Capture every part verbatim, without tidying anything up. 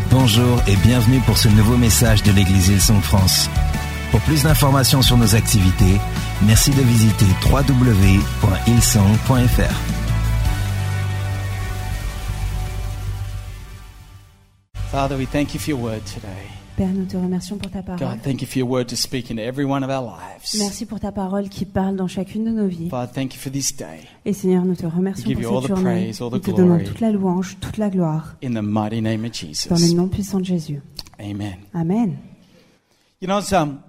Bonjour et bienvenue pour ce nouveau message de l'Église Hillsong France. Pour plus d'informations sur nos activités, merci de visiter w w w point hillsong point f r. Father, we thank you for your word today. Père, nous te remercions pour ta parole. God, thank you for your word to speak into every one of our lives. Merci pour ta parole qui parle dans chacune de nos vies. Father, thank you for this day. Et Seigneur, nous te remercions We give pour you all cette the journée. praise, all the Nous te donnons glory. toute la louange, toute la gloire, In the mighty name of dans le Jesus. nom puissant de Jésus. Amen. Amen. You know, it's, um,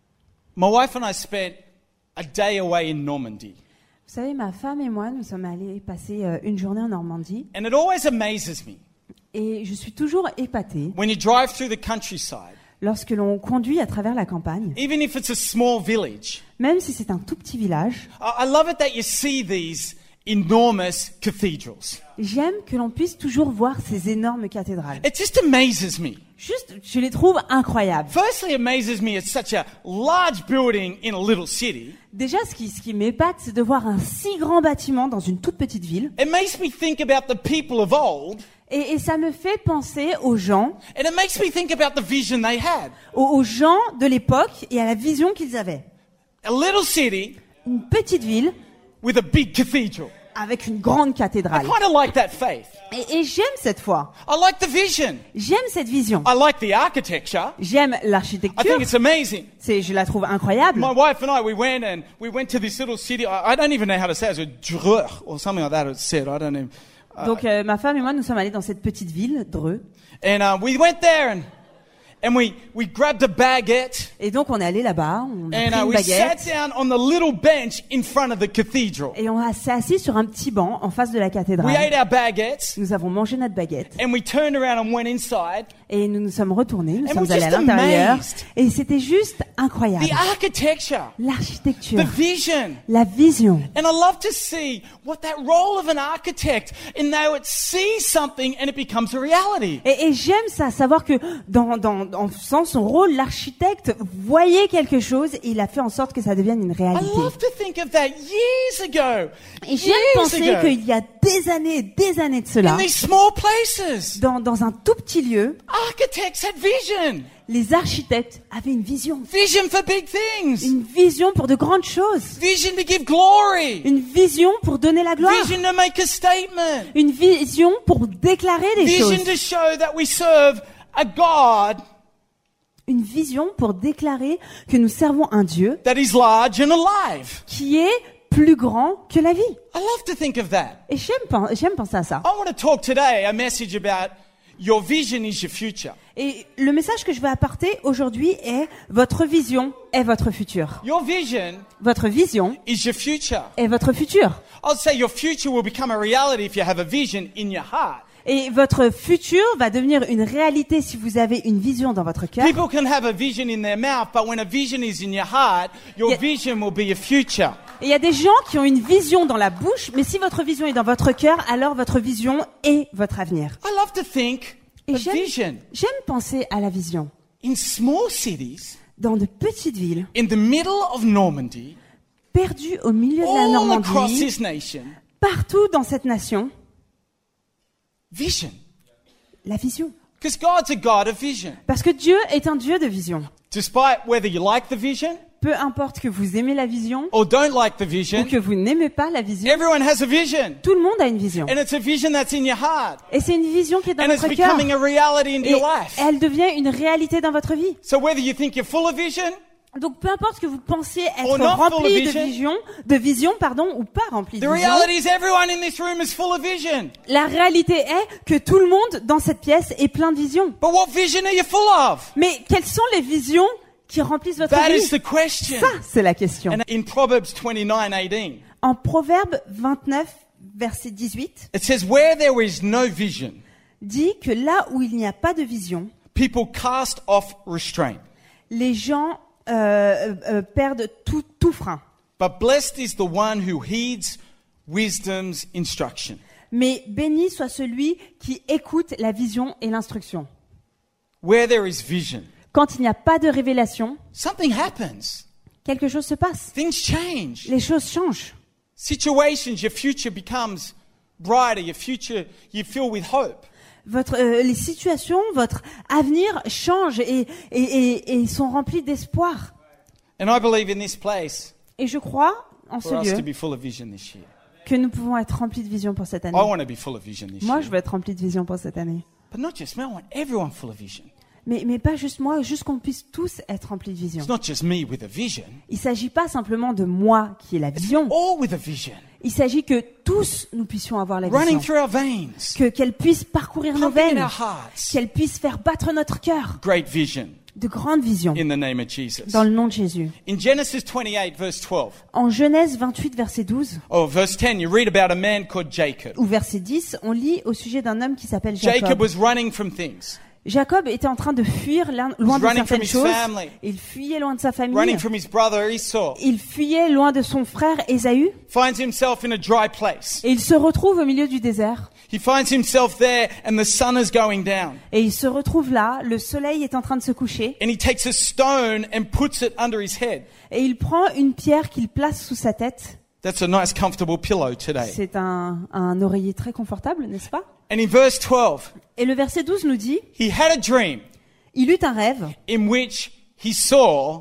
my wife and I spent a day away in Normandy. Vous savez, ma femme et moi, nous sommes allés passer euh, une journée en Normandie. And it always amazes me Et je suis toujours épatée when you drive through the countryside, lorsque l'on conduit à travers la campagne, even if it's a small village. même si c'est un tout petit village. I, I love it that you see these enormous cathedrals. J'aime que l'on puisse toujours voir ces énormes cathédrales. It just amazes me. Juste, je les trouve incroyables. Firstly, it amazes me it's such a large building in a little city. Déjà, ce qui, ce qui m'épate, c'est de voir un si grand bâtiment dans une toute petite ville. It makes me think about the people of old, Et, et ça me fait penser aux gens, and it makes me think about the vision they had. aux, aux gens de l'époque et à la vision qu'ils avaient. A little city Une petite ville with a big cathedral. avec une grande I cathédrale. kind of like that faith. Et, et j'aime cette foi. I like the vision. J'aime cette vision. I like the architecture. J'aime I l'architecture. think it's amazing. C'est, je la trouve incroyable. My wife and I, we went and we went to this little city. I, I don't even know how to say it. It's Dreux or something like that. It's said. I don't know. Uh, Donc euh, ma femme et moi, nous sommes allés dans cette petite ville, Dreux. and uh, we went there and and we we grabbed a baguette Et donc on est allé là-bas, on a and pris uh, une we sat baguette down on the little bench in front of the cathedral. et on a- s'est assis sur un petit banc en face de la We cathédrale. ate our baguettes Nous avons mangé notre baguette and we turned around and went inside. et nous nous sommes retournés, nous And sommes we're allés à just l'intérieur amazed. et c'était juste incroyable. The architecture, L'architecture, the vision. la vision. And I love to see what that role of an architect, and now it sees something and it becomes a reality. Et, et j'aime ça, savoir que dans, dans, en faisant son rôle, l'architecte voyait quelque chose et il a fait en sorte que ça devienne une I réalité. love to think of that years ago. Et j'aime Years penser ago. qu'il y a des années et des années de cela, In these small places, dans, dans un tout petit lieu, architects had vision. les architectes avaient une vision. Vision for big things. Une vision pour de grandes choses. Vision to give glory. Une vision pour donner la gloire. Vision to make a statement. Une vision pour déclarer des Vision choses. to show that we serve a God Une vision pour déclarer que nous servons un Dieu that is large and alive. qui est plus grand que la vie. I love to think of that. Et j'aime, pen- j'aime penser à ça. I want to talk today a message about your vision is your future. Et le message que je vais apporter aujourd'hui est votre vision est votre futur. Your vision Votre vision is your future. est votre futur. I'd say your future will become a reality if you have a vision in your heart. Et votre futur va devenir une réalité si vous avez une vision dans votre cœur. People can have a vision in their mouth, but when a vision is in your heart, your Yeah. vision will be your future. Et il y a des gens qui ont une vision dans la bouche, mais si votre vision est dans votre cœur, alors votre vision est votre avenir. I love to think Et of j'aime, vision j'aime penser à la vision. in small cities, Dans de petites villes, in the middle of Normandy, perdues au milieu de la all across Normandie, this nation. partout dans cette nation, Vision. la vision. Because God's a God of vision. Parce que Dieu est un Dieu de vision. Despite whether you like the vision Peu importe que vous aimez la vision or don't like the ou vision, que vous n'aimez pas la vision, everyone has a vision. tout le monde a une vision. And it's a vision that's in your heart. Et c'est une vision qui est dans And it's votre cœur. becoming a reality in Et your life. elle devient une réalité dans votre vie. So whether you think you're full of vision Donc peu importe que vous pensiez Or être not full of rempli de vision. vision, de vision pardon, ou pas rempli The de vision, reality is everyone in this room is full of vision. la réalité est que tout le monde dans cette pièce est plein de vision. But what vision are you full of? Mais quelles sont les visions qui remplissent votre That is vie? the question. Ça, c'est la question. And in Proverbs twenty-nine eighteen, En Proverbe vingt-neuf, verset dix-huit, it says, where there is no vision, dit que là où il n'y a pas de vision, people cast off restraint. les gens euh, euh, perdent tout, tout frein. But blessed is the one who heeds wisdom's instruction. Mais béni soit celui qui écoute la vision et l'instruction. Where there is vision, Quand il n'y a pas de révélation, something happens. quelque chose se passe. Things change. Les choses changent. Situations, your future becomes brighter, your future, you feel with hope. votre, euh, les situations, votre avenir changent et, et, et, et sont remplis d'espoir. And I believe in this place Et je crois en for ce us to lieu be full of vision this year. que nous pouvons être remplis de vision pour cette année. I want to be full of vision this Moi, year. je veux être rempli de vision pour cette année. But not just me, I want everyone full of vision. Mais, mais pas juste moi, juste qu'on puisse tous être remplis de vision. It's not just me with a vision. Il ne s'agit pas simplement de moi qui ai la It's vision. all with a vision. Il s'agit que tous nous puissions avoir la Running vision. through our veins. Que, qu'elle puisse parcourir nos Pumping in veines. our hearts. Qu'elle puisse faire battre notre cœur. Great vision De grandes visions. in the name of Jesus. Dans le nom de Jésus. In Genesis twenty-eight, verse twelve, En Genèse vingt-huit, verset douze, or verse ten, you read about a man called Jacob. ou verset dix, on lit au sujet d'un homme qui s'appelle Jacob Jacob. was running from things, Jacob était en train de fuir l'un- loin de running from certaines his choses. family. Il fuyait loin de sa famille. running from his brother Esau, Il fuyait loin de son frère Ésaü. finds himself in a dry place. Et il se retrouve au milieu du désert. He finds himself there and the sun is going down. Et il se retrouve là, le soleil est en train de se coucher. And he takes a stone and puts it under his head. Et il prend une pierre qu'il place sous sa tête. That's a nice comfortable pillow today. C'est un, un oreiller très confortable, n'est-ce pas? And in verse twelve, Et le verset douze nous dit, he had a dream il eut un rêve in which he saw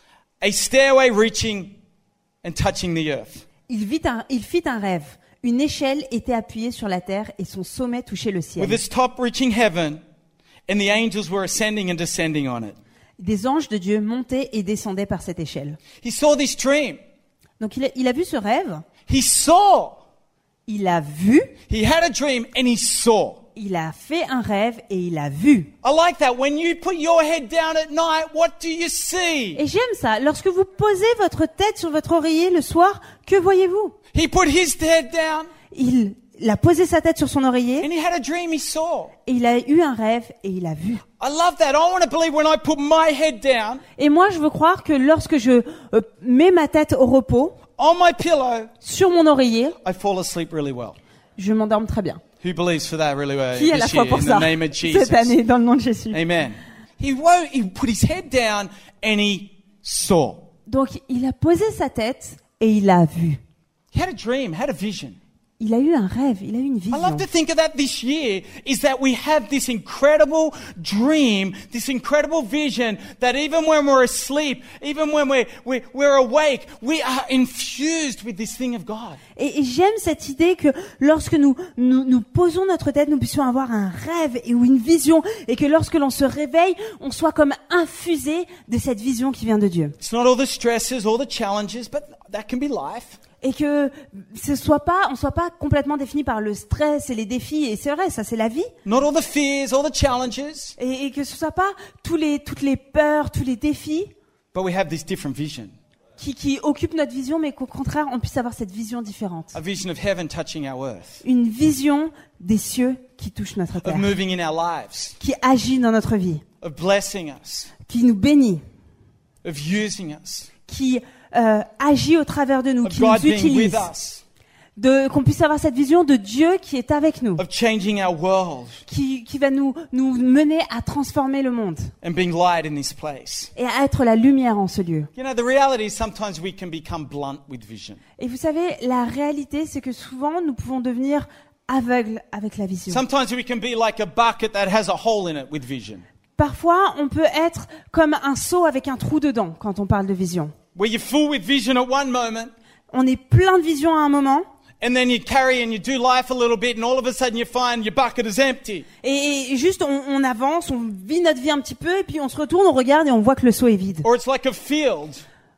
a stairway reaching and touching the earth. il, vit un, il fit un rêve. Une échelle était appuyée sur la terre et son sommet touchait le ciel. With its top reaching heaven, and the angels were ascending and descending on it. Des anges de Dieu montaient et descendaient par cette échelle. He saw this dream. Donc il a, il a vu ce rêve, He saw. il a vu, He had a dream and he saw. il a fait un rêve et il a vu. I like that. When you put your head down at night, what do you see? Et j'aime ça. Lorsque vous posez votre tête sur votre oreiller le soir, que voyez-vous? He put his head down Il, il a posé sa tête sur son oreiller and he had a dream he saw. et il a eu un rêve et il a vu. I love that. I want to believe when I put my head down Et moi, je veux croire que lorsque je euh, mets ma tête au repos, on my pillow, sur mon oreiller, I fall asleep really well. je m'endorme très bien. Who believes for that really well Qui est à la this foi year pour in ça the name of Jesus? cette année dans le nom de Jésus? Amen. He woke, he put his head down and he saw. Donc, il a posé sa tête et il a vu. He had a dream, had a vision. Il a eu un rêve, il a eu une I vision. love to think of that this year is that we have this incredible dream, this incredible vision that even when we're asleep, even when we're, we're, we're awake, we are infused with this thing of God. Et, et j'aime cette idée que lorsque nous, nous nous posons notre tête, nous puissions avoir un rêve et ou une vision, et que lorsque l'on se réveille, on soit comme infusé de cette vision qui vient de Dieu. It's not all the stresses, all the challenges, but that can be life. Et que ce soit pas, on soit pas complètement défini par le stress et les défis. Et c'est vrai, ça c'est la vie. Not all the fears, all the challenges, Et, et que ce soit pas tous les, toutes les peurs, tous les défis but we have this different vision. qui, qui occupent notre vision, mais qu'au contraire, on puisse avoir cette vision différente. A vision of heaven touching our earth, Une vision des cieux qui touche notre of terre, moving in our lives, qui agit dans notre vie, of blessing us, qui nous bénit, of using us, qui euh, agit au travers de nous, of qui nous God being with utilise, us, de, qu'on puisse avoir cette vision de Dieu qui est avec nous, of changing our world qui, qui va nous, nous mener à transformer le monde and being light in this place. et à être la lumière en ce lieu. You know, the reality is sometimes we can become blunt with vision. Et vous savez, la réalité, c'est que souvent, nous pouvons devenir aveugles avec la vision. Sometimes we can be like a bucket that has a hole in it with vision. Parfois, on peut être comme un seau avec un trou dedans quand on parle de vision. Where you're full with vision at one moment, On est plein de vision à un moment, and then you carry and you do life a little bit, and all of a sudden you find your bucket is empty. et, et juste on, on avance, on vit notre vie un petit peu, et puis on se retourne, on regarde et on voit que le seau est vide. Or it's like a field,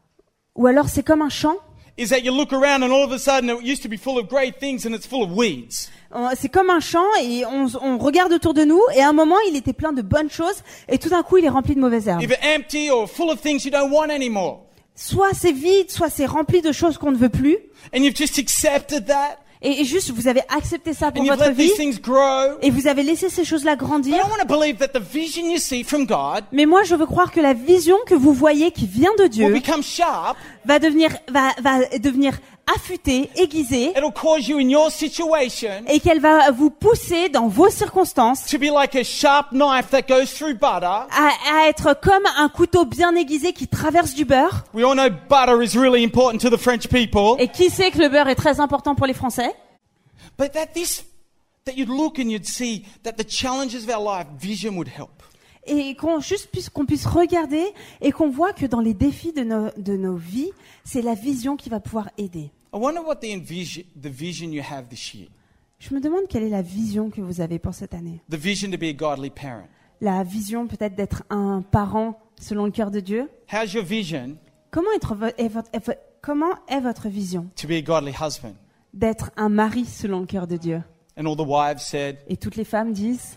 Ou alors c'est comme un champ, is that you look around and all of a sudden it used to be full of great things and it's full of weeds. On- c'est comme un champ, et on, on regarde autour de nous, et à un moment il était plein de bonnes choses, et tout d'un coup il est rempli de mauvaises herbes. Either empty or full of things you don't want anymore. Soit c'est vide, soit c'est rempli de choses qu'on ne veut plus, And you've just accepted that, et, et juste vous avez accepté ça pour and you've votre let vie, these things grow. et vous avez laissé ces choses-là But grandir. I want to believe that the vision you see from God Mais moi, je veux croire que la vision que vous voyez qui vient de will Dieu become sharp. va devenir, va, va devenir affûtée, aiguisée, It'll cause you in your situation et qu'elle va vous pousser dans vos circonstances to be like a sharp knife that goes through butter. à, à être comme un couteau bien aiguisé qui traverse du beurre. We all know butter is really important to the French people. Et qui sait que le beurre est très important pour les Français? But that this, that you'd look and you'd see that the challenges of our life, vision would help. Et qu'on juste puisse, qu'on puisse regarder et qu'on voit que dans les défis de nos, de nos vies, c'est la vision qui va pouvoir aider. I wonder what the, envision, the vision you have this year. Je me demande quelle est la vision que vous avez pour cette année. The vision to be a godly parent. La vision peut-être d'être un parent selon le cœur de Dieu. How's your vision Comment, être, vo- est votre, est vo- comment est votre vision to be a godly husband? d'être un mari selon le cœur de Dieu? And all the wives said, Et toutes les femmes disent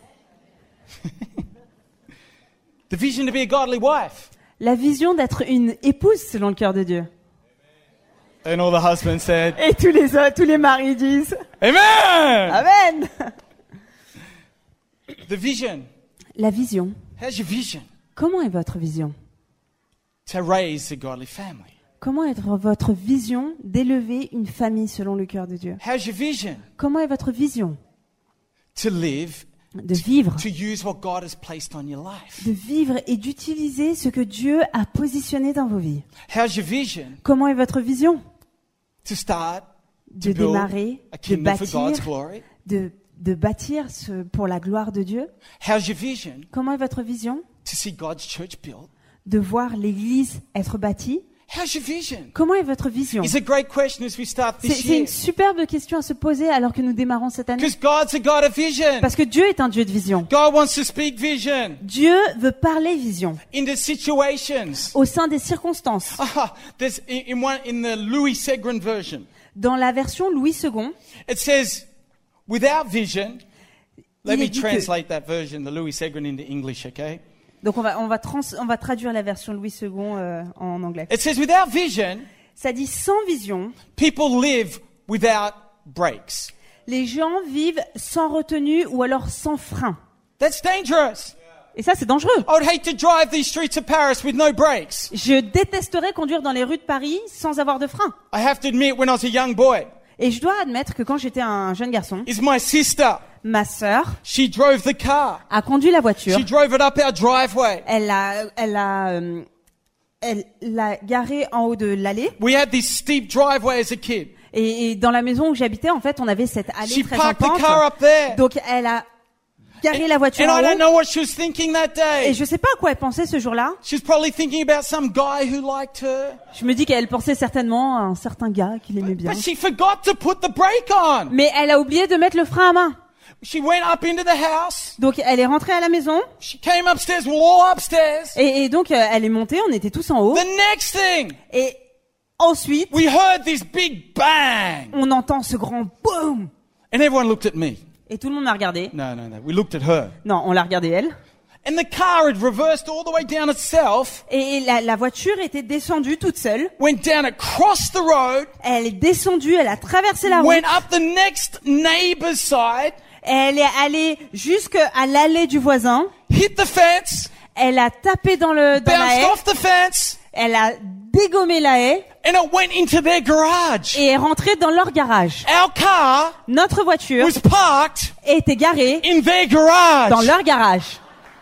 the vision to be a godly wife. la vision d'être une épouse selon le cœur de Dieu. And all the husbands said, Et tous les autres, tous les maris disent Amen! Amen. The vision. La vision. How's your vision Comment est votre vision? to raise a godly family? Comment est votre vision d'élever une famille selon le cœur de Dieu? How's your vision Comment est votre vision to live, de vivre, to use what God has placed on your life? de vivre et d'utiliser ce que Dieu a positionné dans vos vies? How's your vision Comment est votre vision to start de to build démarrer, a de kingdom for God's bâtir, glory? de, de bâtir ce, pour la gloire de Dieu? How's your vision Comment est votre vision to see God's church built? de voir l'Église être bâtie? How's your vision? Comment est votre vision? It's a great question as we start C'est this c'est year. une superbe question à se poser alors que nous démarrons cette année. Because God's a God of vision. Parce que Dieu est un Dieu de vision. God wants to speak vision Dieu veut parler vision into situations. au sein des circonstances. Ah, there's in, in one in the Louis Segrin version. Dans la version Louis second, It says, without vision. Let Il me est dit que- translate that version, the Louis Segrin, into English, okay? donc on va on va trans, on va traduire la version Louis second euh, en anglais. It says, without vision, Ça dit sans vision, people live without brakes. les gens vivent sans retenue ou alors sans frein. That's dangerous. Et ça c'est dangereux. I would hate to drive these streets of Paris with no brakes. Je détesterais conduire dans les rues de Paris sans avoir de frein. I have to admit, when I was a young boy, Et je dois admettre que quand j'étais un jeune garçon, is my sister. ma sœur She drove the car. a conduit la voiture. She drove it up our driveway. Elle l'a, elle l'a, euh, elle l'a garée en haut de l'allée. We had this steep driveway as a kid. Et, et dans la maison où j'habitais, en fait, on avait cette allée She très en parked the pente. car up there. Donc elle a garé la voiture And en I don't haut. know what she was thinking that Et day. je sais pas à quoi elle pensait ce jour-là. She was probably thinking about some guy who liked her. Je me dis qu'elle pensait certainement à un certain gars qui l'aimait bien. But she forgot to put the brake on. Mais elle a oublié de mettre le frein à main. She went up into the house. Donc elle est rentrée à la maison. She came upstairs. We're all upstairs. Et, et donc euh, elle est montée, on était tous en haut. The next thing, Et ensuite, we heard this big bang. on entend ce grand boom. And everyone looked at me. Et tout le monde m'a regardé. No, no, no. We looked at her. Non, on l'a regardé elle. And the car had reversed all the way down itself, Et la, la voiture était descendue toute seule. went down across the road, Elle est descendue, elle a traversé la route. went up the next neighbor's side, Elle est allée jusqu'à l'allée du voisin. hit the fence, Elle a tapé dans le dans la bounced haie. off the fence, Elle a dégommé la haie and it went into their garage. et est rentrée dans leur garage. Our car Notre voiture was parked était garée in their garage. dans leur garage.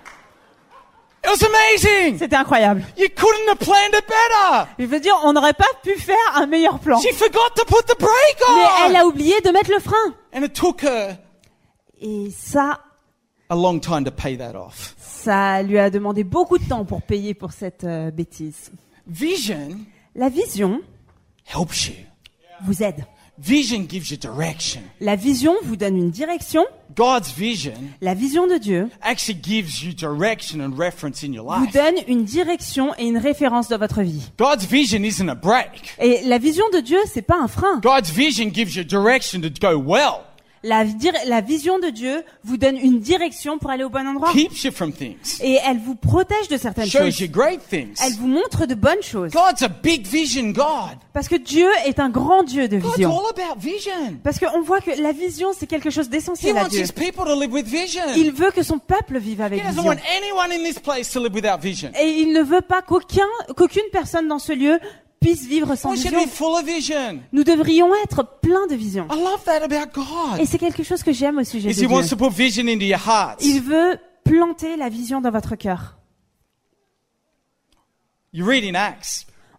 It was amazing. C'était incroyable. You couldn't have planned it better. Je veux dire, on n'aurait pas pu faire un meilleur plan. She forgot to put the brake Mais elle on. a oublié de mettre le frein. And it took her Et ça, a long time to pay that off. ça lui a demandé beaucoup de temps pour payer pour cette euh, bêtise. Vision La vision helps you. vous aide. Vision gives you direction. La vision vous donne une direction. God's vision La vision de Dieu actually gives you direction and reference in your vous life. donne une direction et une référence dans votre vie. God's vision isn't a brake. Et la vision de Dieu, c'est pas un frein. God's vision gives you direction to go well. La, dir- la vision de Dieu vous donne une direction pour aller au bon endroit. Keeps you from things. Et elle vous protège de certaines Shows choses. you great things. Elle vous montre de bonnes choses. God's a big vision God. Parce que Dieu est un grand Dieu de God's vision. all about vision. Parce qu'on voit que la vision, c'est quelque chose He d'essentiel à wants Dieu. his people to live with vision. Il veut que son peuple vive He avec doesn't vision. want anyone in this place to live without vision. Et il ne veut pas qu'aucun, qu'aucune personne dans ce lieu puisse vivre sans We should vision. be full of vision. Nous devrions être pleins de vision. I love that about God. Et c'est quelque chose que j'aime au sujet Is de he wants Dieu. to put vision into your hearts. Il veut planter la vision dans votre cœur. You read in Acts.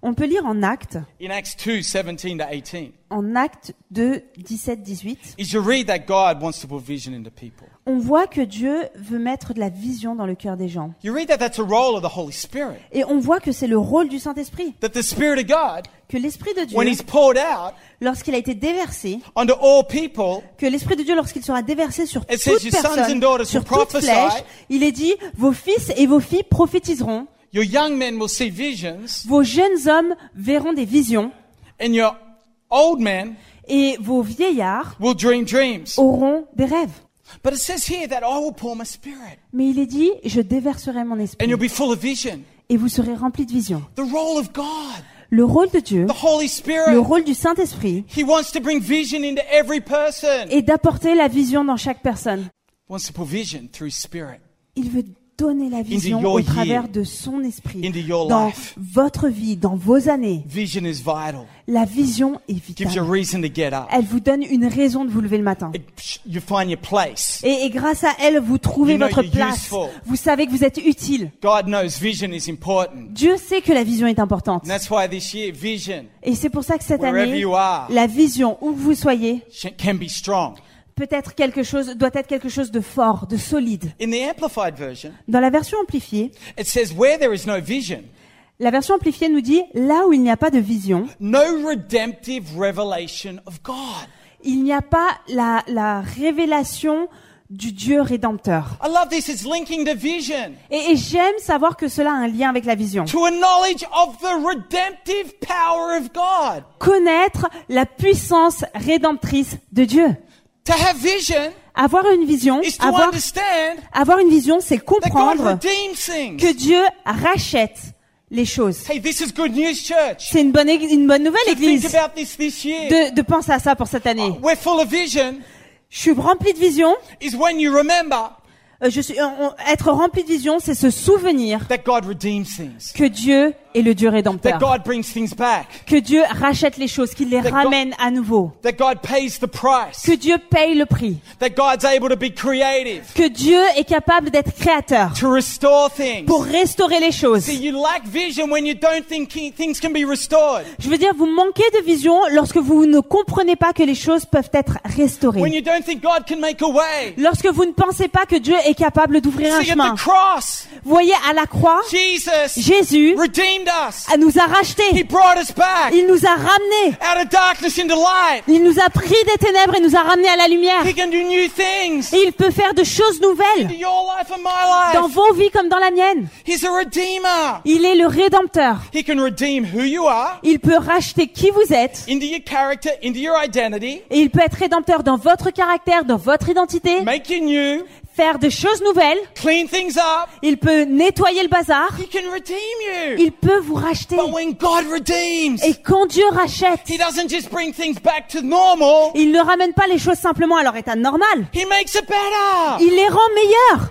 On peut lire en Actes, in Acts two, seventeen to eighteen. en Actes deux, dix-sept, dix-huit, Is you read that God wants to put vision into people. on voit que Dieu veut mettre de la vision dans le cœur des gens. You read that that's a role of the Holy Spirit. Et on voit que c'est le rôle du Saint-Esprit. That the Spirit of God, Que l'Esprit de Dieu, when He's poured out lorsqu'il a été déversé, onto all people, que l'Esprit de Dieu, lorsqu'il sera déversé sur It says, toute "Your sons and personne, daughters sur will toute prophesy." flèche, il est dit, vos fils et vos filles prophétiseront, your young men will see visions, vos jeunes hommes verront des visions, and your old men et vos vieillards will dream dreams. auront des rêves. But it says here that I will pour my Spirit, Mais il est dit, je déverserai mon and esprit, you'll be full of vision. et vous serez remplis de visions. The role of God, Le rôle de Dieu, the Holy le Spirit, rôle du Saint-Esprit, He wants to bring vision into every person. est d'apporter la vision dans chaque personne. He wants to put vision through His Spirit. Il veut donner la vision your au travers year, de son esprit, into your dans life. votre vie, dans vos années. Vision is vital. La vision est Gives you a vitale. reason to get up. Elle vous donne une raison de vous lever le matin. It, you find your place. Et, et grâce à elle, vous trouvez You know votre you're place. useful. Vous savez que vous êtes utile. God knows vision is important. Dieu sait que la vision est importante. And that's why this year, vision Et c'est pour ça que cette Wherever année, you are. la vision, où que vous soyez, sh- can be strong. peut être quelque chose, doit être quelque chose de fort, de solide. In the Amplified Version, Dans la version amplifiée, it says, where there is no vision, la version amplifiée nous dit, là où il n'y a pas de vision, no redemptive revelation of God. il n'y a pas la, la révélation du Dieu rédempteur. I love this. It's linking the vision Et, et j'aime savoir que cela a un lien avec la vision. to a knowledge of the redemptive power of God. Connaître la puissance rédemptrice de Dieu. To have vision Avoir une vision, is to avoir, understand avoir une vision, c'est that God comprendre redeems things. que Dieu rachète les choses. Hey, this is good news, church. C'est une bonne, ég- une bonne nouvelle, To think Église, about this this year. de, de penser à ça pour cette année. We're full of vision Je suis rempli de vision. is when you remember Euh, je suis, euh, on- être rempli de vision, c'est se souvenir that God redeems things. que Dieu est le Dieu That rédempteur. God brings things back. Que Dieu rachète les choses, qu'il les That God- ramène à nouveau. That God pays the price. Que Dieu paye le prix. That God's able to be creative. Que Dieu est capable d'être créateur To restore things. pour restaurer les choses. See, you lack vision when you don't think ki- things can be restored. Je veux dire, vous manquez de vision lorsque vous ne comprenez pas que les choses peuvent être When restaurées. you don't think God can make a way. Lorsque vous ne pensez pas que Dieu est capable d'ouvrir un See, at chemin. the cross, Vous voyez, à la croix, Jesus Jésus redeemed us. nous a He rachetés. brought us back Il nous a ramenés. out of darkness into light. Il nous a pris des ténèbres et nous a ramenés à la lumière. He can do new things Et il peut faire de choses nouvelles into your life and my dans life. vos vies comme dans la mienne. He's a redeemer. Il est le rédempteur. He can redeem who you are Il peut racheter qui vous êtes. into your character, into your identity, Et il peut être rédempteur dans votre caractère, dans votre identité. make you new, Faire de choses nouvelles. clean things up. Il peut nettoyer le bazar. He can redeem you. Il peut vous racheter. But when God redeems, Et quand Dieu rachète, He doesn't just bring things back to normal. il ne ramène pas les choses simplement à leur état normal. He makes it better. Il les rend meilleures.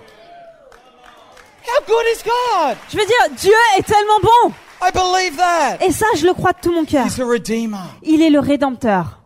How good is God? Je veux dire, Dieu est tellement bon. I believe that. Et ça, je le crois de tout mon cœur. He's a redeemer. Il est le rédempteur.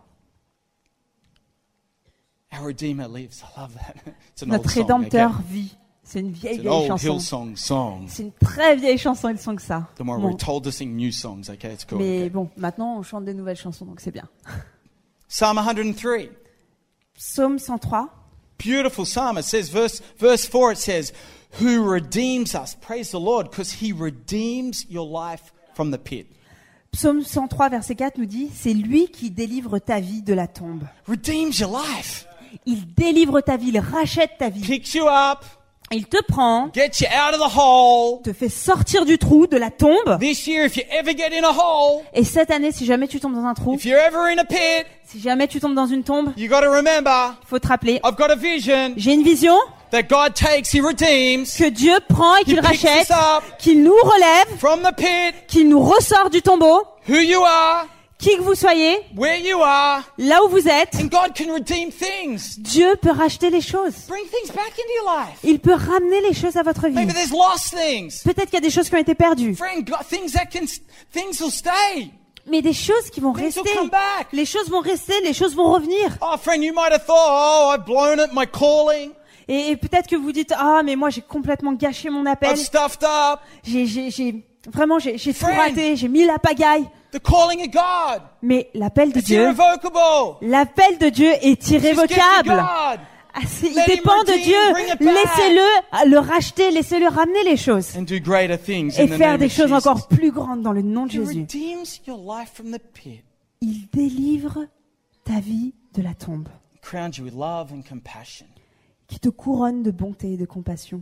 Our redeemer lives. I love that. It's an old Notre song. rédempteur Okay? vit. C'est une vieille, It's an vieille old chanson. Hillsong song. C'est une très vieille chanson, ils sont que ça. Don't worry, Bon. we're told to sing new songs. Okay, it's cool. Mais Okay. bon, maintenant, on chante des nouvelles chansons, donc c'est bien. Psalm one hundred three. Psaume cent trois. Beautiful psalm. It says, verse, verse four, it says, who redeems us. Praise the Lord, because He redeems your life from the pit. Psaume cent trois, verset quatre nous dit, c'est lui qui délivre ta vie de la tombe. Redeems your life. Il délivre ta vie, il rachète ta vie. Picks you up, Il te prend, gets you out of the hole. te fait sortir du trou, de la tombe. This year, if you ever get in a hole, Et cette année, si jamais tu tombes dans un trou, if you're ever in a pit, si jamais tu tombes dans une tombe, you got to remember, il faut te rappeler, I've got a vision j'ai une vision that God takes, He redeems que Dieu prend et qu'il He picks rachète, us up. qu'il nous relève, from the pit, qu'il nous ressort du tombeau, who you are, qui que vous soyez, where you are, là où vous êtes. and God can redeem things. Dieu peut racheter les choses. Bring things back into your life. Il peut ramener les choses à votre vie. Maybe there's lost things. Peut-être qu'il y a des choses qui ont été perdues, Friend, God, things that can, things will stay. mais des choses qui vont Things will rester. come back. Les choses vont rester, les choses vont revenir. Oh, friend, you might have thought, oh, I've blown it, my calling. Et, et peut-être que vous dites, ah, mais moi j'ai complètement gâché mon appel. I've stuffed up. J'ai, j'ai, j'ai Vraiment, j'ai, j'ai tout Friend. raté, j'ai mis la pagaille. The calling of God. Mais l'appel de It's Dieu, irrevocable. l'appel de Dieu est Just give to irrévocable. God. Ah, c'est- il Let him dépend de redeem, Dieu. bring it back. Laissez-le le racheter, laissez-le ramener les choses. And do greater things Et in the faire name des of choses Jesus. encore plus grandes dans le nom de He Jésus. redeems your life from the pit. Il délivre ta vie de la tombe, Crowns you with love and compassion. qui te couronne de bonté et de compassion.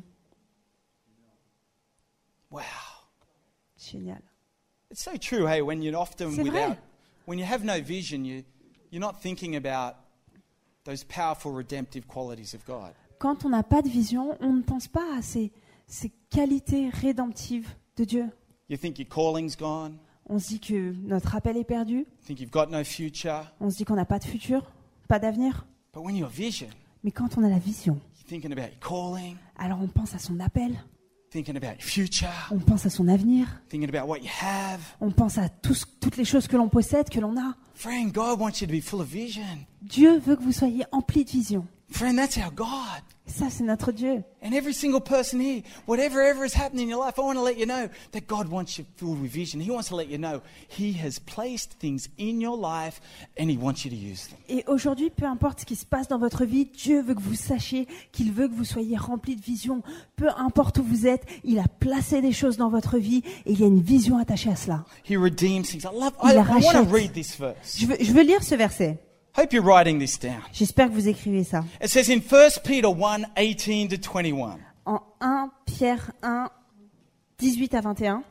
Wow. Génial. It's so true, hey, when you're often C'est vrai. without, when you have no vision, you, you're not thinking about those powerful redemptive qualities of God. Quand on n'a pas de vision, on ne pense pas à ces, ces qualités rédemptives de Dieu. You think your calling's gone. On se dit que notre appel est perdu. You think you've got no future. On se dit qu'on n'a pas de futur, pas d'avenir. But when you're vision, Mais quand on a la vision, you're thinking about your calling, alors on pense à son appel, thinking about your future, on pense à son avenir, thinking about what you have. on pense à tout ce- toutes les choses que l'on possède, que l'on a. Friend, God wants you to be full of vision. Dieu veut que vous soyez emplis de vision. Friend, that's our God. Ça, c'est notre Dieu. And every single person here, whatever ever is happening in your life, I want to let you know that God wants you filled with vision. He wants to let you know He has placed things in your life and He wants you to use them. Et aujourd'hui, peu importe ce qui se passe dans votre vie, Dieu veut que vous sachiez qu'il veut que vous soyez remplis de vision. Peu importe où vous êtes, il a placé des choses dans votre vie et il y a une vision attachée à cela. He redeems things. I love. Il I, la I want to rachète. read this verse. Je veux, je veux lire ce verset. Hope you're writing this down. J'espère que vous écrivez ça. It says in First Peter one, eighteen to twenty-one. En un Pierre un, dix-huit à vingt et un.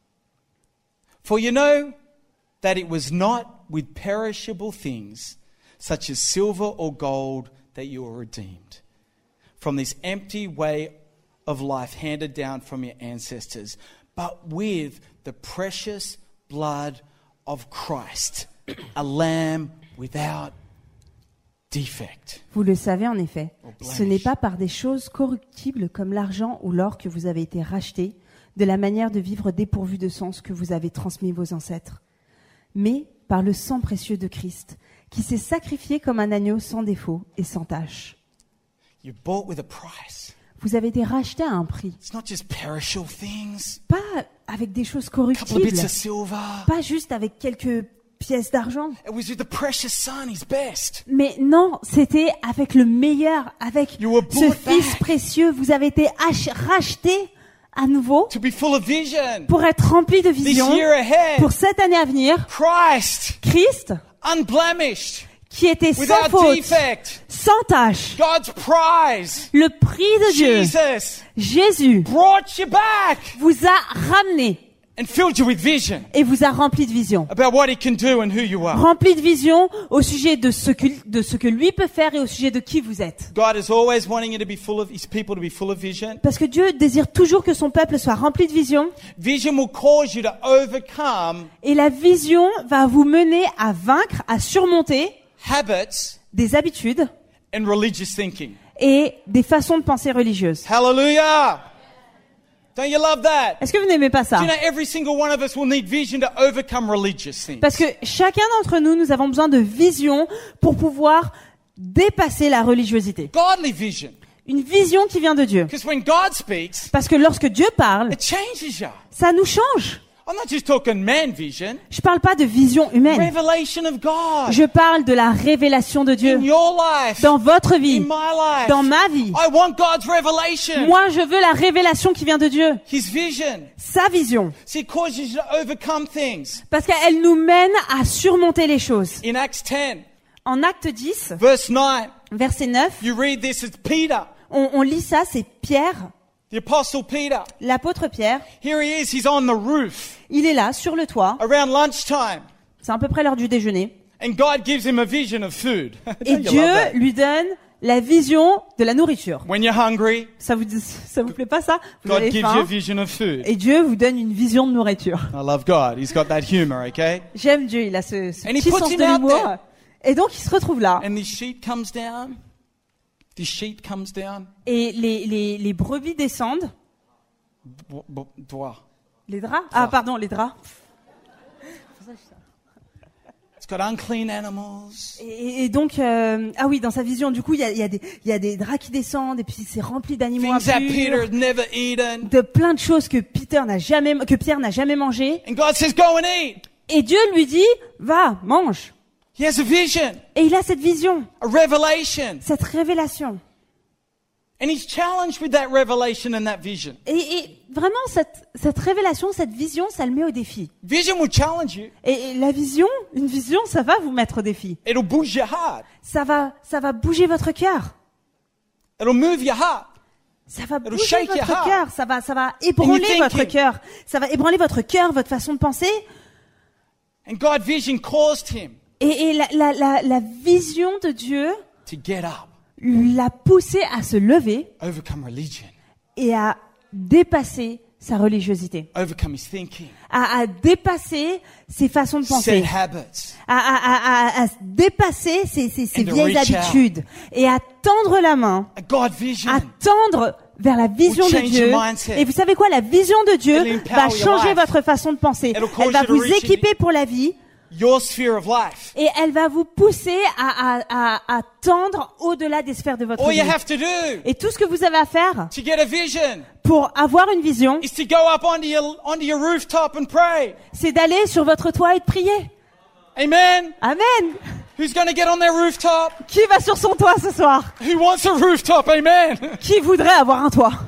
For you know that it was not with perishable things, such as silver or gold, that you were redeemed from this empty way of life handed down from your ancestors, but with the precious blood of Christ, a lamb without defect. Vous le savez en effet, Or ce n'est blemish. pas par des choses corruptibles comme l'argent ou l'or que vous avez été rachetés, de la manière de vivre dépourvue de sens que vous avez transmis vos ancêtres, mais par le sang précieux de Christ, qui s'est sacrifié comme un agneau sans défaut et sans tache. You're bought with a price. Vous avez été rachetés à un prix, It's not just perishable things, pas avec des choses a couple of corruptibles, bits of silver. pas juste avec quelques pièces d'argent. It was with the precious Son, His best. Mais non, c'était avec le meilleur, avec You were ce bought Fils back. précieux. Vous avez été ach- rachetés à nouveau To be full of vision. pour être remplis de This vision year ahead, pour cette année à venir. Christ, Christ, unblemished, qui était sans without faute, defect, sans tache, God's prize, le prix de Dieu, Jesus, Jésus, brought you back vous a ramené and filled you with vision et vous a rempli de vision. about what He can do and who you are. Rempli de vision au sujet de ce que, de ce que lui peut faire et au sujet de qui vous êtes. God is always wanting you to be full of His people to be full of vision. Parce que Dieu désire toujours que son peuple soit rempli de vision. Vision will cause you to overcome Et la vision va vous mener à vaincre, à surmonter habits des habitudes and religious thinking. et des façons de penser religieuses. Hallelujah! Don't you love that? Est-ce que vous n'aimez pas ça? Do you know every single one of us will need vision to overcome religious things? Parce que chacun d'entre nous, nous avons besoin de vision pour pouvoir dépasser la religiosité. Godly vision. Une vision qui vient de Dieu. Because when God speaks, Parce que lorsque Dieu parle, it changes you. ça nous change. I'm not just talking man vision. Je parle pas de vision humaine. Revelation of God. Je parle de la révélation de Dieu In your life. dans votre In vie, my life. dans ma vie. I want God's revelation. Moi, je veux la révélation qui vient de Dieu, His vision. sa vision. See, it causes you to overcome things. Parce qu'elle nous mène à surmonter les choses. In Acts ten, En Acte dix, verse nine, verset neuf, you read this as Peter, on, on lit ça, c'est Pierre, the apostle Peter. l'apôtre Pierre. Here he is, he's on the roof Il est là, sur le toit. around lunchtime. C'est à peu près l'heure du déjeuner. And God gives him a vision of food. Et Don't you Dieu love that? lui donne la vision de la nourriture. When you're hungry, Ça vous, ça vous plaît pas ça? Vous God avez gives you a faim. vision of food. Et Dieu vous donne une vision de nourriture. I love God. He's got that humor, okay? J'aime Dieu, il a ce, ce And he petit puts sens him de out l'humour. there. Et donc il se retrouve là. And this sheet comes down. This sheet comes down. Et les, les, les brebis descendent. Bo- bo- Bois. Les draps? Ah, pardon, les draps. It's It's got unclean animals. Et, et donc, euh, ah oui, dans sa vision, du coup, il y a, il y a des, il y a des draps qui descendent, et puis c'est rempli d'animaux Things that Peter impurs, had never eaten. de plein de choses que Peter n'a jamais, que Pierre n'a jamais mangé. And God says, go and eat. Et Dieu lui dit, va, mange. He has a vision, Et il a cette vision, a revelation. cette révélation. And he's challenged with that revelation and that vision. Et, et vraiment, cette, cette révélation, cette vision, ça le met au défi. Vision will challenge you. Et, et la vision, une vision, ça va vous mettre au défi. It'll boost your heart. Ça va, ça va bouger votre cœur. It'll move your heart. Ça va It'll bouger shake your votre heart. cœur. Ça va, ça va ébranler thinking. votre cœur. Ça va ébranler votre cœur, votre façon de penser. And God's vision caused him Et, et la, la, la, la vision de Dieu to get up, l'a poussé à se lever overcome religion, et à dépasser sa religiosité, overcome his thinking, à, à dépasser ses façons de set penser, habits, à, à, à, à, à dépasser ses, ses, ses And to vieilles reach out. habitudes et à tendre la main, a God vision. à tendre vers la vision Will de change Dieu. your mindset. Et vous savez quoi? La vision de Dieu It'll empower va your changer life. votre façon de penser. It'll cause Elle va you to vous reach équiper pour la vie. Your sphere of life. Et elle va vous pousser à, à, à, à tendre au-delà des sphères de votre All vie. you have to do Et tout ce que vous avez à faire to get a vision pour avoir une vision, is to go up onto your, onto your rooftop and pray. c'est d'aller sur votre toit et de prier. Amen. Amen. Who's going to get on their rooftop? Qui va sur son toit ce soir? Who wants a rooftop? Amen. Qui voudrait avoir un toit?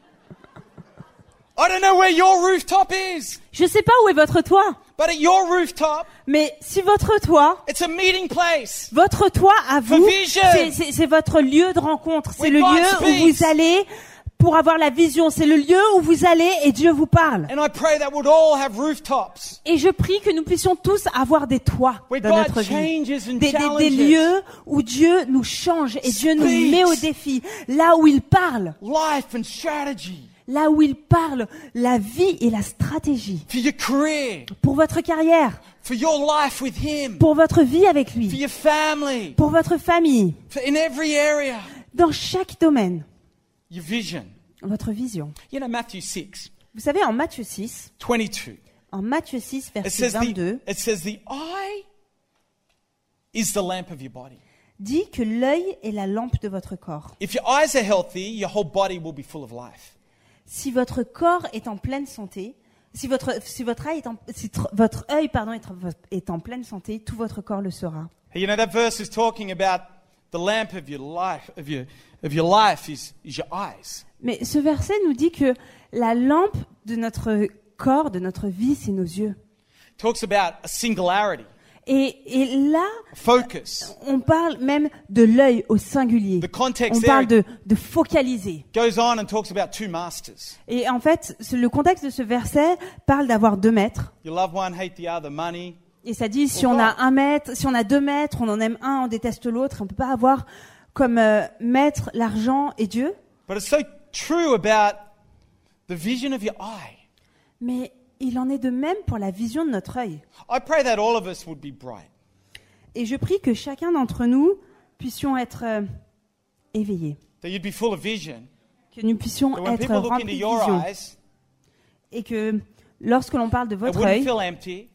I don't know where your rooftop is, Je sais pas où est votre toit, but at your rooftop, mais si votre toit, it's a meeting place. votre toit à vous, For vision. c'est, c'est, c'est votre lieu de rencontre, c'est Where le God lieu speaks. où vous allez pour avoir la vision, c'est le lieu où vous allez et Dieu vous parle. And I pray that we'd all have rooftops Et je prie que nous puissions tous avoir des toits where dans notre God vie. changes and Des, des, challenges. des lieux où Dieu nous change et Dieu nous Speaks. met au défi. Là où il parle, Life and strategy là où il parle, la vie et la stratégie. for your career, Pour votre carrière, for your life with Him, pour votre vie avec for lui, your family, pour votre famille, for in every area. dans chaque domaine, Your vision. votre vision. You know, Matthew six, Vous savez, en Matthieu six, twenty-two, en Matthieu six, it verset says, the, vingt-deux, it says the eye is the lamp of your body. dit que l'œil est la lampe de votre corps. If your eyes are healthy, your whole body will be full of life. Si votre corps est en pleine santé, si votre, si votre œil est en, si tr- votre œil, pardon, est, en- est en pleine santé, tout votre corps le sera. Hey, you know, that verse is talking about the lamp of your life, of your, of your life is, is your eyes. Mais ce verset nous dit que la lampe de notre corps, de notre vie, c'est nos yeux. It talks about a singularity, Et, et là, focus. on parle même de l'œil au singulier. The context On there parle de, de focaliser. goes on and talks about two masters. Et en fait, ce- le contexte de ce verset parle d'avoir deux maîtres. You love one, hate the other, money. Et ça dit, si Au on revoir. a un maître, si on a deux maîtres, on en aime un, on déteste l'autre. On peut pas avoir comme euh, maître l'argent et Dieu. But it's so true about the vision of your eye. Mais il en est de même pour la vision de notre œil. I pray that all of us would be bright. Et je prie que chacun d'entre nous puissions être euh, éveillés, That you'd be full of vision. que nous puissions That when être people look into remplis de your vision. eyes, Et que lorsque l'on parle de it votre wouldn't œil, feel empty.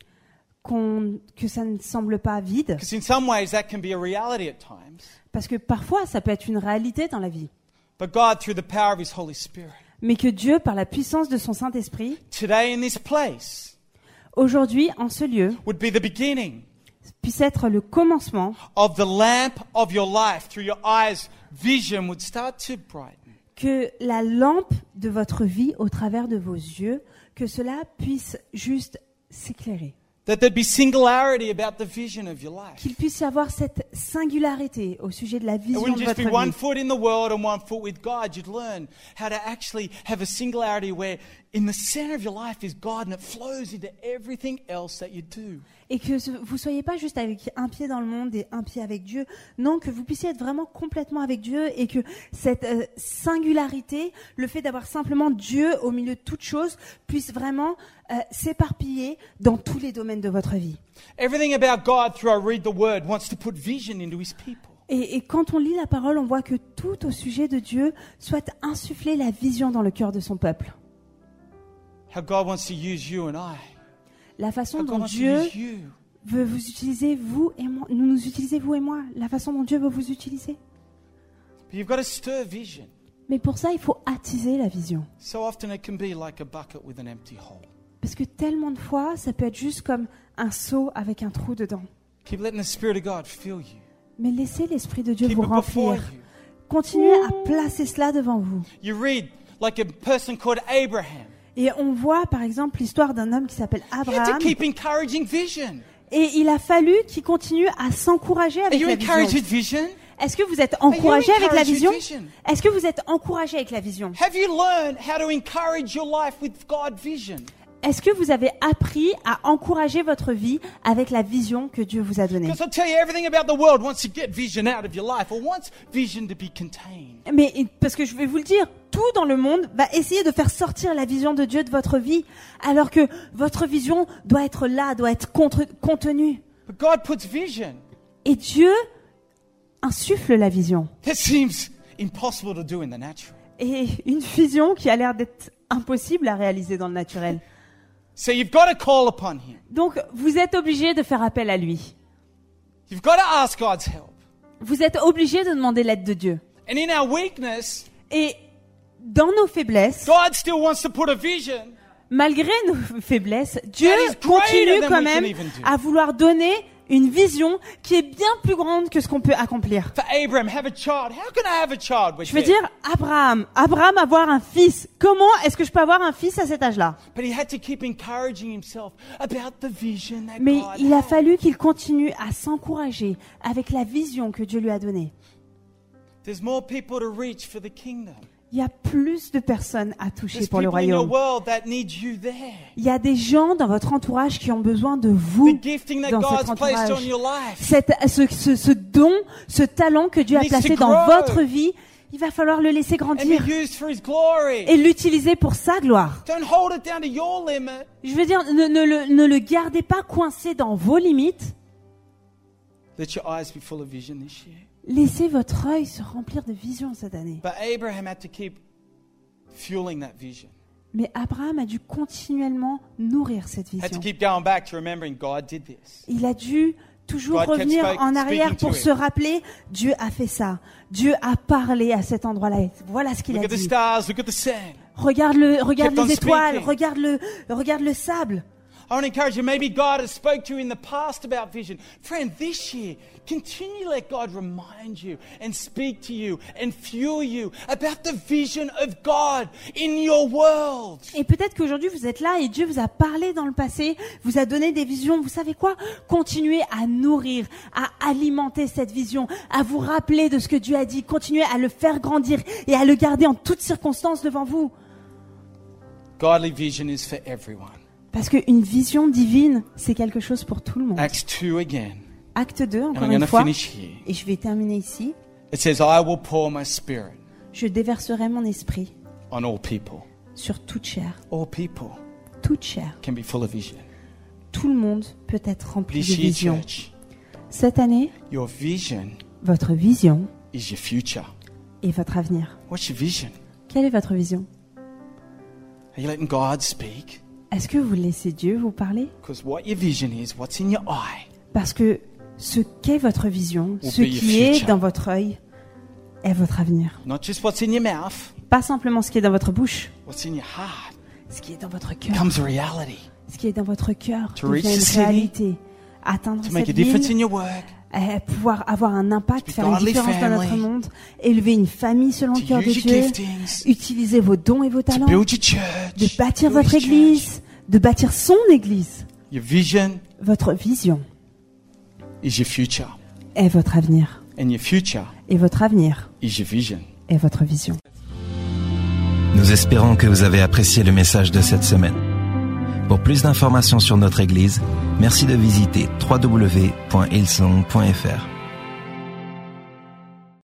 qu'on, que ça ne semble pas vide, Because in some ways that can be a reality at times. parce que parfois ça peut être une réalité dans la vie. But God, through the power of His Holy Spirit, Mais que Dieu, par la puissance de son Saint-Esprit, today in this place aujourd'hui, en ce lieu, would be the beginning puisse être le commencement of the lamp of your life. Through your eyes, vision would start to brighten. que la lampe de votre vie au travers de vos yeux, que cela puisse juste s'éclairer. That there'd be singularity about the vision of your life. Qu'il puisse y avoir cette singularité au sujet de la It vision wouldn't de just be votre one vie. foot in the world and one foot with God. You'd learn how to actually have a singularity where in the center of your life is God and it flows into everything else that you do. Et que ce- vous soyez pas juste avec un pied dans le monde et un pied avec Dieu. Non, que vous puissiez être vraiment complètement avec Dieu et que cette euh, singularité, le fait d'avoir simplement Dieu au milieu de toute chose, puisse vraiment euh, s'éparpiller dans tous les domaines de votre vie. Everything about God through I read the word wants to put vision into His people. Et, et quand on lit la parole, on voit que tout au sujet de Dieu souhaite insuffler la vision dans le cœur de son peuple. How God wants to use you and I. La façon How God dont wants to Dieu use you. veut vous utiliser, vous et moi, nous nous utilisez, vous et moi, la façon dont Dieu veut vous utiliser. But you've got to stir vision. Mais pour ça, il faut attiser la vision. So often it can be like a bucket with an empty hole. Parce que tellement de fois, ça peut être juste comme un seau avec un trou dedans. Keep letting the Spirit of God fill you. Mais laissez l'Esprit de Dieu Keep vous it before remplir. you. Continuez à placer cela devant vous. You read like a person called Abraham. Et on voit par exemple l'histoire d'un homme qui s'appelle He had to Abraham. keep encouraging vision. Et il a fallu qu'il continue à s'encourager Are avec you la encouraged vision. with vision? Est-ce que vous êtes encouragé avec la encouraged with vision? vision? Est-ce que vous êtes encouragé avec la vision? Have you learned how to encourage your life with God's vision? Est-ce que vous avez appris à encourager votre vie avec la vision que Dieu vous a donnée? Because I'll tell you, everything about the world wants to get vision out of your life or wants vision to be contained. Mais parce que je vais vous le dire, tout dans le monde va essayer de faire sortir la vision de Dieu de votre vie, alors que votre vision doit être là, doit être contre- contenue. But God puts vision. Et Dieu insuffle la vision. That seems impossible to do in the natural. Et une vision qui a l'air d'être impossible à réaliser dans le naturel. So you've got to call upon Him. Donc, vous êtes obligé de faire appel à lui. You've got to ask God's help. Vous êtes obligé de demander l'aide de Dieu. And in our weakness, Et dans nos faiblesses, God still wants to put a vision. malgré nos faiblesses, Dieu That is greater continue than quand we même can even do. à vouloir donner une vision qui est bien plus grande que ce qu'on peut accomplir. For Abraham, have a child. How can I have a child with Je veux him? dire, Abraham, Abraham avoir un fils. Comment est-ce que je peux avoir un fils à cet âge-là? But he had to keep encouraging himself about the vision that Mais God il a had. fallu qu'il continue à s'encourager avec la vision que Dieu lui a donnée. There's more people to reach for the kingdom. Il y a plus de personnes à toucher There's pour le people in your royaume. world that need you there. Il y a des gens dans votre entourage qui ont besoin de vous The gifting that dans cet God's placed on entourage. your life. Cette, ce, ce, ce don, ce talent que Dieu a Needs placé to dans grow. votre vie, il va falloir le laisser And be grandir used for His glory. et l'utiliser pour sa gloire. Don't hold it down to your limit. Je veux dire, ne, ne, le, ne le gardez pas coincé dans vos limites. Let your eyes be full of vision this year. Laissez votre œil se remplir de vision cette année. But Abraham had to keep fueling that vision. Mais Abraham a dû continuellement nourrir cette Had to vision. keep going back to remembering God did this. Il a dû toujours God kept revenir speak- en arrière speaking to pour him. se rappeler, Dieu a fait ça. Dieu a parlé à cet endroit-là. Voilà ce qu'il Look a at the dit. stars, look at the sand. Regarde le, regarde Kept on les étoiles, speaking. regarde le, regarde le sable. I want to encourage you, maybe God has spoke to you in the past about vision. Friend, this year, continue to let God remind you and speak to you and fuel you about the vision of God in your world. Et peut-être qu'aujourd'hui vous êtes là et Dieu vous a parlé dans le passé, vous a donné des visions. Vous savez quoi? Continuez à nourrir, à alimenter cette vision, à vous rappeler de ce que Dieu a dit. Continuez à le faire grandir et à le garder en toutes circonstances devant vous. Godly vision is for everyone. Parce qu'une vision divine, c'est quelque chose pour tout le monde. Acts two again. Acte deux, And encore I'm une going to fois. finish here. Et je vais terminer ici. It says, I will pour my spirit Je déverserai mon esprit on all people. sur toute chair. All people Toute chair. can be full of vision. Tout le monde peut être rempli This de year, vision. church, Cette année, your vision votre vision is your future. est votre avenir. What's your vision? Quelle est votre vision? Are you letting God speak? Est-ce que vous laissez Dieu vous parler? Because what your vision is, what's in your eye, Parce que ce qu'est votre vision, Will ce be your qui est future. dans votre œil, est votre avenir. not just what's in your mouth, Pas simplement ce qui est dans votre bouche, what's in your heart, ce qui est dans votre cœur. becomes a reality. Ce qui est dans votre cœur To reach devient the une city, réalité. Atteindre To make a cette difference ville, in your work, euh, pouvoir avoir un impact, To be faire une godly différence dans notre family, monde, élever une famille selon to le cœur de use your Dieu, giftings, utiliser vos dons et vos to talents, build your church, de bâtir build votre his church. église, de bâtir son église. Your vision Votre vision is your future, est votre avenir. and your future Et votre avenir is your vision. est votre vision. Nous espérons que vous avez apprécié le message de cette semaine. Pour plus d'informations sur notre Église, merci de visiter w w w point hillsong point f r.